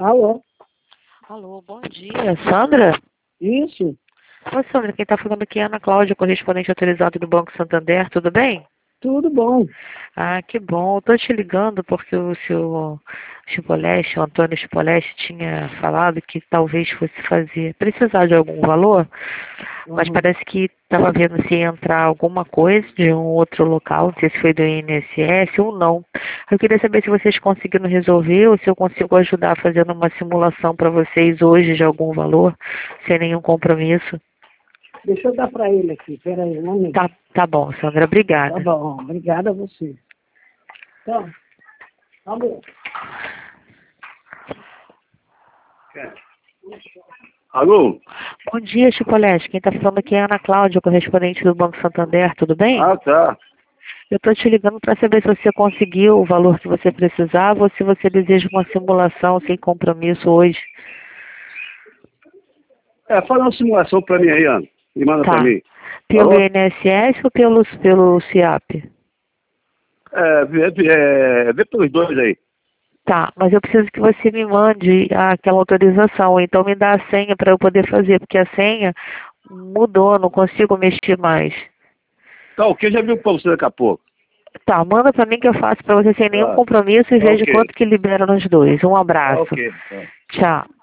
Alô? Alô, bom dia. Sandra? Isso? Oi, Sandra, quem está falando aqui é a Ana Cláudia, correspondente autorizado do Banco Santander, tudo bem? Tudo bom. Ah, que bom. Estou te ligando porque o seu Chipoleste, o Antônio Chipoleste, tinha falado que talvez fosse precisar de algum valor, mas Uhum. parece que estava vendo se ia entrar alguma coisa de um outro local, não sei se foi do INSS ou não. Eu queria saber se vocês conseguiram resolver ou se eu consigo ajudar fazendo uma simulação para vocês hoje de algum valor, sem nenhum compromisso. Deixa eu dar para ele aqui. Espera aí, um momento. Tá bom, Sandra, Tá obrigada. bom. Obrigada a você. Então, alô? Alô? Bom dia, Chipoleste. Quem está falando aqui é a Ana Cláudia, correspondente do Banco Santander, tudo bem? Ah, tá. Eu estou te ligando para saber se você conseguiu o valor que você precisava ou se você deseja uma simulação sem compromisso hoje. Faz uma simulação pra mim aí, Ana. E manda pra Tá. mim. Pelo Alô? INSS ou pelo CIAP? Vê pelos dois aí. Tá, mas eu preciso que você me mande aquela autorização, então me dá a senha para eu poder fazer, porque a senha mudou, não consigo mexer mais. Tá, ok, já viu pra você daqui a pouco. Tá, manda para mim que eu faço para você sem nenhum Tá, compromisso e tá vejo ok. quanto que libera nos dois. Um Tá abraço. ok. Tá. Tchau.